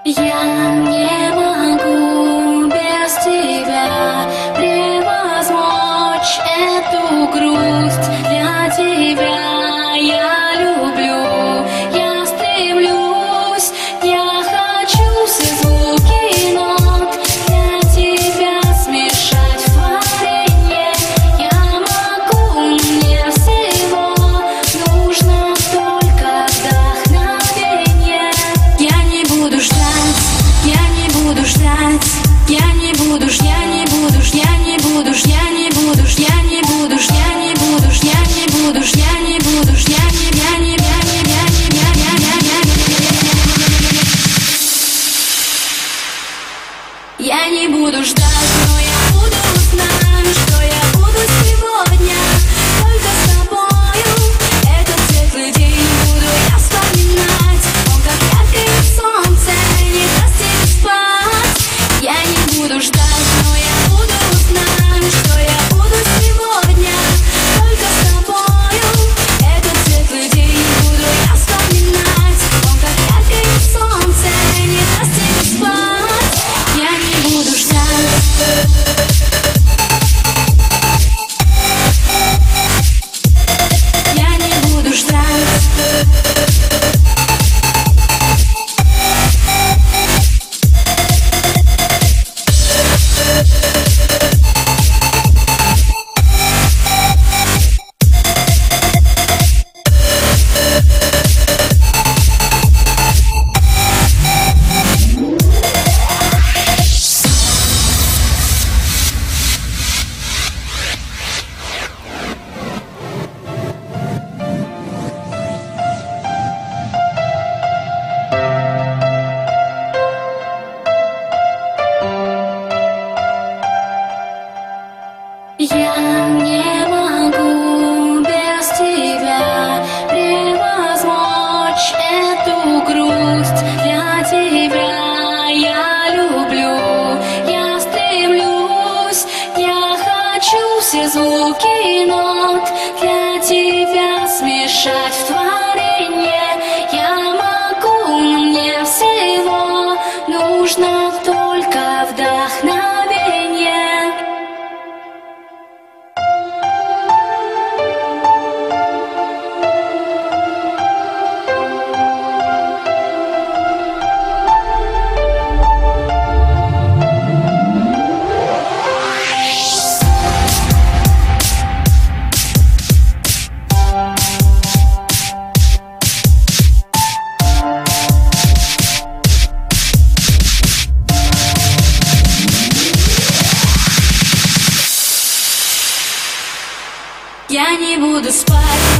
Я не могу без тебя превозмочь эту грусть. Для тебя я люблю, я стремлюсь, я хочу все звуки нот для тебя смешать в творенье. Я могу, мне всего нужно только вдохновение. Я не буду ждать, я не буду ждать, я не буду, я не буду, я не буду, я не буду, я не буду, я не буду, я не буду, я не буду, я не, я не буду ждать, но я буду знать, что я буду сегодня только с тобою. Этот светлый день буду я вспоминать, он как яркое солнце не даст тебе спать. Я не буду ждать, но я буду знать, что я буду сегодня только с тобою. Этот светлый день буду я вспоминать, он как яркое солнце не даст тебе спать. Я не буду ждать. Я не буду ждать. Я не могу без тебя превозмочь эту грусть. Для тебя я люблю, я стремлюсь, я хочу все звуки нот для тебя смешать в творенье. Я могу, мне всего нужно только вдохновение. Я не буду спать.